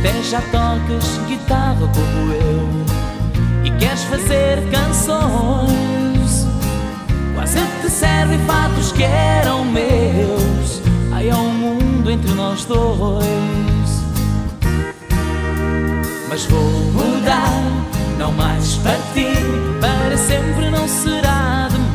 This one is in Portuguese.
Até já tocas guitarra como eu e queres fazer canções. Quase te servem fatos que eram meus. Ai, há um mundo entre nós dois. Mas vou mudar, não mais para ti, para sempre não será